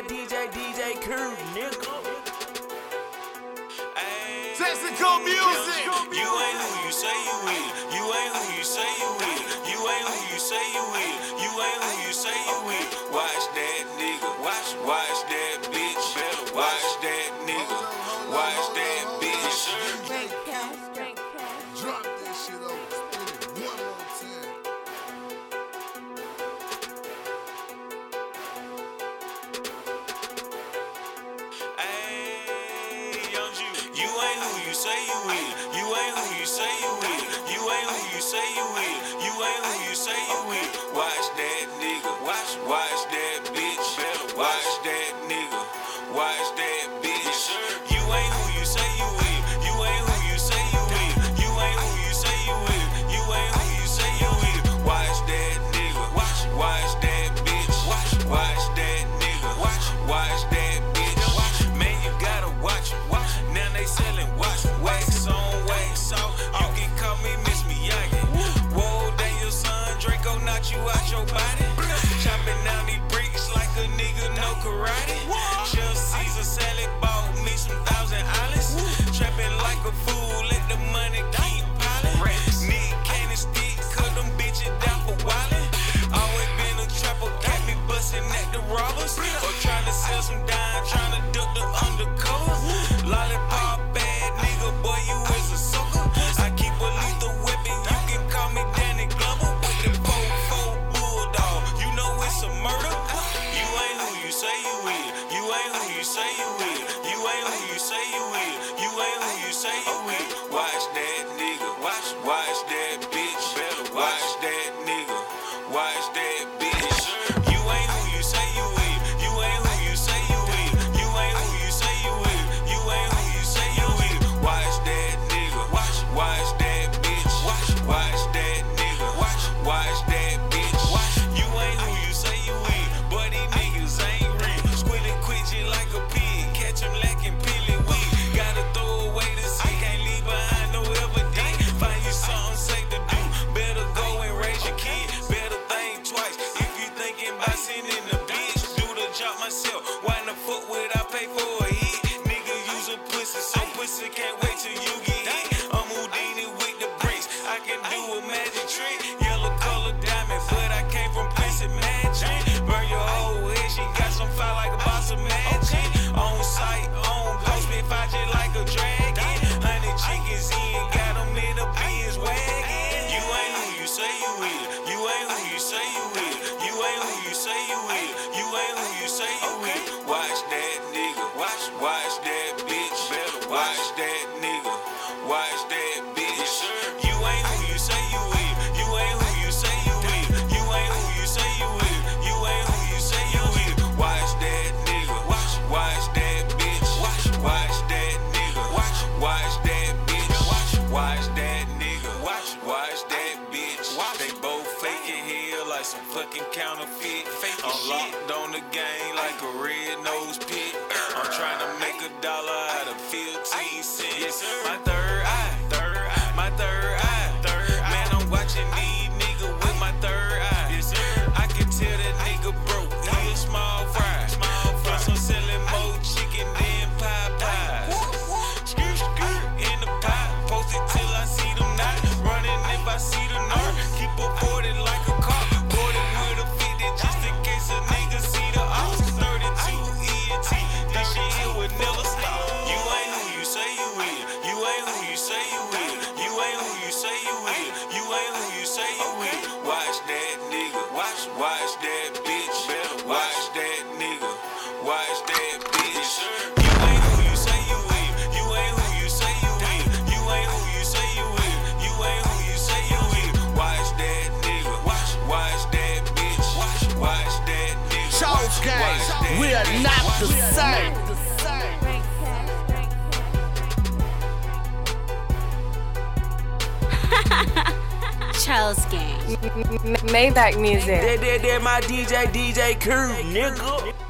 my DJ Crew, nigga. Texaco music. You ain't who you say you is. You ain't who you say you is. You ain't who you say you is. You ain't who you say you is. Watch that nigga. Watch that bitch. Better watch that nigga. Watch that bitch. Drop that shit over. Spin it one more time. Ayy, young Jew. You ain't who you say you is. You ain't who you say you is. You ain't who you say you is. You ain't who you say you is. Watch that nigga. Watch that bitch. Better watch that nigga. Watch that bitch. You ain't who you say you is. You ain't who you say you is. You ain't who you say you is. You ain't who you say you is. Watch that nigga. Watch that bitch. Watch that nigga. Watch that bitch. Man, you gotta watch. Now they selling wax on wax off. You can call me Miss Miyagi. Whoa, then your son Draco knock you out your body. Chopping down these bricks like a nigga know karate. Chef Caesar salad bought me some $1,000. Trapping like a fool, let the money keep piling. Nick candy stick, cut them bitches down for wildin'. Always been a trapper, got me bustin' at the robbers. Or trying to sell some dime, trying to duck the undercover. Lollipop bad nigga, boy, you is a sucker. I keep a lethal weapon, you can call me Danny Glover. With the 4-4 bulldog, you know it's a murder. You ain't who you say you is. You ain't who you say you is. You ain't who you say you is. You ain't who you say you is. Watch that nigga. Watch that bitch. Better watch that nigga. Watch that bitch. You ain't who you say you is. You ain't who you say you is. You ain't who you say you is. You ain't who you say you is. Watch that nigga. Watch that bitch. Watch that nigga. Watch that bitch. You ain't who you say you is. But these niggas ain't real. Squealing quitchin' like a pig. Catch him lacking peeling weed. Gotta throw away the seat. Can't leave behind no evidence. Find you something safe to do. Better go and raise your kid. Better think twice. If you thinking about sending the bitch, do the job myself. Why in the fuck would I pay for a hit? Nigga use a pussy, so pussy can't wait till you get hit. I'm Houdini with the bricks. I can do a magic trick. Yellow color diamond, but I came from Prince and Magic. Burn your whole head, she got some fire like a boss of magic. On sight, on post, me fight you like a dragon. 100 chickens in, got them in a Benz wagon. You ain't who you say you is. You ain't who you say you is. You ain't who you say you is. You ain't who you say you is. Watch that nigga. Watch that bitch. Better watch that nigga. Watch that bitch. You ain't who you say you is. You ain't who you say you is. You ain't who you say you is. You ain't who you say you is. Watch that nigga. Watch that bitch. Watch that nigga. Watch that bitch. Watch that nigga. Watch that bitch. They both faking here like some fucking counterfeit. I'm locked on the game like a red-nosed pit. I'm trying to make $1 out of 15 cents. My third eye. My third eye. Man, I'm watching these niggas with my third eye. I can tell that nigga broke. He a small fry. Plus I'm selling more chicken than Popeyes. Skirt in the pot. Post it till I see them not. Running if I see them not. Keep a 40 like a car. 40 with a 50 just in case a nigga see the ops. 32 ENT. This shit here would never stop. You ain't who you say you is. You ain't who you say you is. You ain't who you say you is. You ain't who you say you is. Watch that nigga. Watch that bitch. Better watch that nigga. Watch that bitch. You ain't who you say you is. You ain't who you say you is. You ain't who you say you is. You ain't who you say you is. Watch that nigga. Watch that bitch. Watch that nigga. Charles Gang, we are not the same. Charles Gang. Maybach music. That my DJ Crew, nigga.